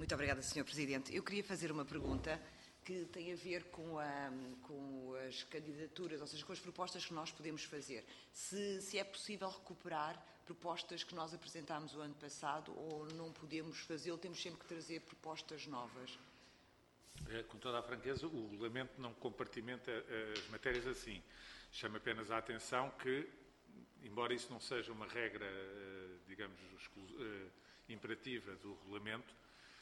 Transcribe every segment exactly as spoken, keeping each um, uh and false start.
Muito obrigada, senhor Presidente. Eu queria fazer uma pergunta que tem a ver com, a, com as candidaturas, ou seja, com as propostas que nós podemos fazer. Se, se é possível recuperar propostas que nós apresentámos o ano passado ou não podemos fazê-lo, temos sempre que trazer propostas novas. É, com toda a franqueza, o regulamento não compartimenta as matérias assim. Chama apenas a atenção que, embora isso não seja uma regra, digamos, imperativa do regulamento,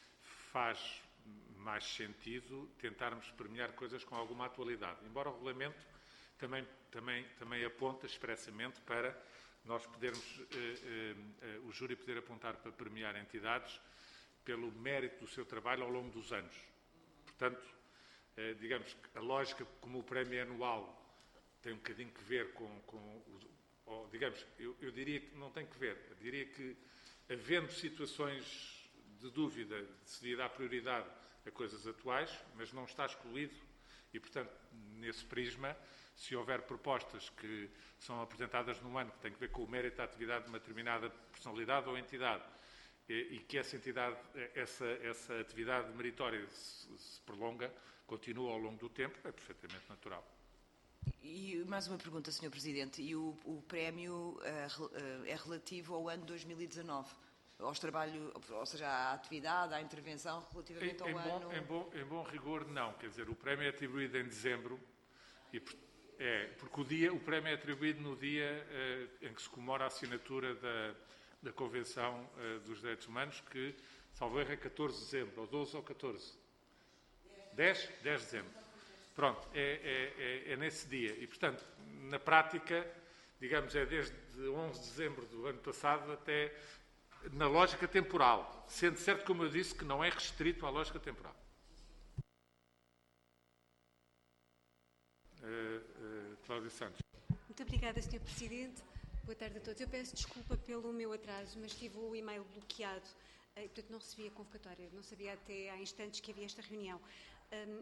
faz mais sentido tentarmos premiar coisas com alguma atualidade. Embora o regulamento também, também, também aponta expressamente para nós podermos, eh, eh, o júri poder apontar para premiar entidades pelo mérito do seu trabalho ao longo dos anos. Portanto, eh, digamos que a lógica como o prémio anual tem um bocadinho que ver com, com o, ou, digamos, eu, eu diria que não tem que ver, eu diria que havendo situações de dúvida de se devia dar prioridade a coisas atuais, mas não está excluído e, portanto, nesse prisma, se houver propostas que são apresentadas num ano que têm a ver com o mérito da atividade de uma determinada personalidade ou entidade e, e que essa entidade, essa, essa atividade meritória se, se prolonga, continua ao longo do tempo, é perfeitamente natural. E mais uma pergunta, senhor Presidente. E o, o prémio uh, uh, é relativo ao ano dois mil e dezanove? Aos trabalhos, ou seja, à atividade, à intervenção relativamente ao em, em bom, ano... Em bom, em bom rigor, não. Quer dizer, o prémio é atribuído em dezembro, e, é, porque o, dia, o prémio é atribuído no dia uh, em que se comemora a assinatura da, da Convenção uh, dos Direitos Humanos, que, salvo erro, é catorze de dezembro, ou doze ou catorze. dez? dez de dezembro. Pronto, é, é, é, é nesse dia. E, portanto, na prática, digamos, é desde onze de dezembro do ano passado até... na lógica temporal, sendo certo, como eu disse, que não é restrito à lógica temporal. Uh, uh, Cláudia Santos. Muito obrigada, senhor Presidente. Boa tarde a todos. Eu peço desculpa pelo meu atraso, mas tive o e-mail bloqueado e, portanto, não recebi a convocatória. Não sabia até há instantes que havia esta reunião. Um,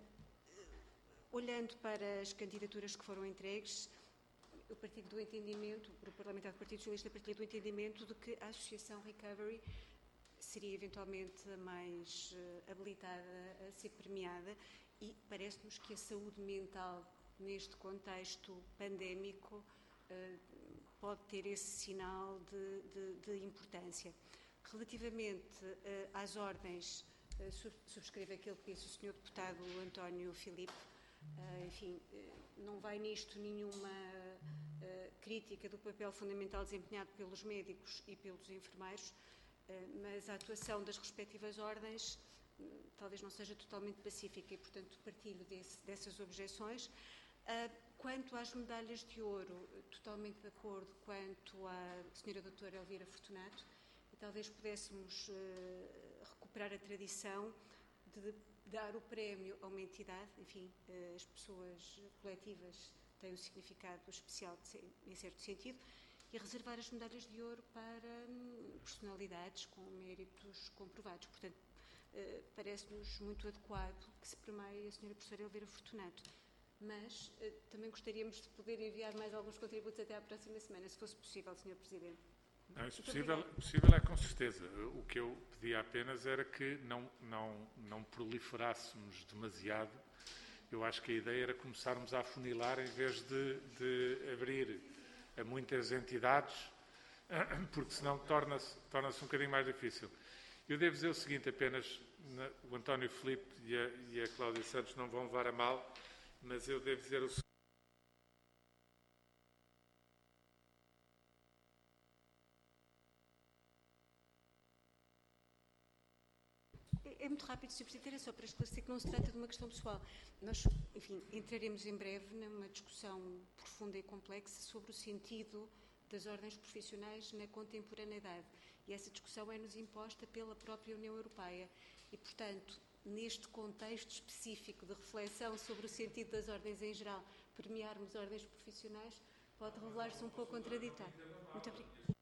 olhando para as candidaturas que foram entregues, eu partilho do entendimento, o Grupo Parlamentar do Partido Socialista partilha do entendimento de que a Associação Recovery seria eventualmente a mais uh, habilitada a ser premiada e parece-nos que a saúde mental neste contexto pandémico uh, pode ter esse sinal de, de, de importância. Relativamente uh, às ordens, uh, subscrevo aquilo que disse o senhor Deputado António Filipe. Uh, enfim, uh, não vai nisto nenhuma uh, crítica do papel fundamental desempenhado pelos médicos e pelos enfermeiros, uh, mas a atuação das respectivas ordens uh, talvez não seja totalmente pacífica e, portanto, partilho desse, dessas objeções. Uh, quanto às medalhas de ouro, totalmente de acordo quanto à senhora doutora Elvira Fortunato, e talvez pudéssemos uh, recuperar a tradição de dar o prémio a uma entidade, enfim, as pessoas coletivas têm um significado especial em certo sentido, e reservar as medalhas de ouro para personalidades com méritos comprovados. Portanto, parece-nos muito adequado que se premie a senhora professora Elvira Fortunato. Mas também gostaríamos de poder enviar mais alguns contributos até à próxima semana, se fosse possível, senhor Presidente. Não, isso possível, possível é com certeza. O que eu pedia apenas era que não, não, não proliferássemos demasiado. Eu acho que a ideia era começarmos a afunilar em vez de, de abrir a muitas entidades, porque senão torna-se torna-se um bocadinho mais difícil. Eu devo dizer o seguinte apenas, o António Filipe e a, e a Cláudia Santos não vão levar a mal, mas eu devo dizer o seguinte. É muito rápido, senhor Presidente, era só para esclarecer que não se trata de uma questão pessoal. Nós, enfim, entraremos em breve numa discussão profunda e complexa sobre o sentido das ordens profissionais na contemporaneidade. E essa discussão é-nos imposta pela própria União Europeia. E, portanto, neste contexto específico de reflexão sobre o sentido das ordens em geral, premiarmos ordens profissionais pode revelar-se um pouco contraditório. Muito obrigada.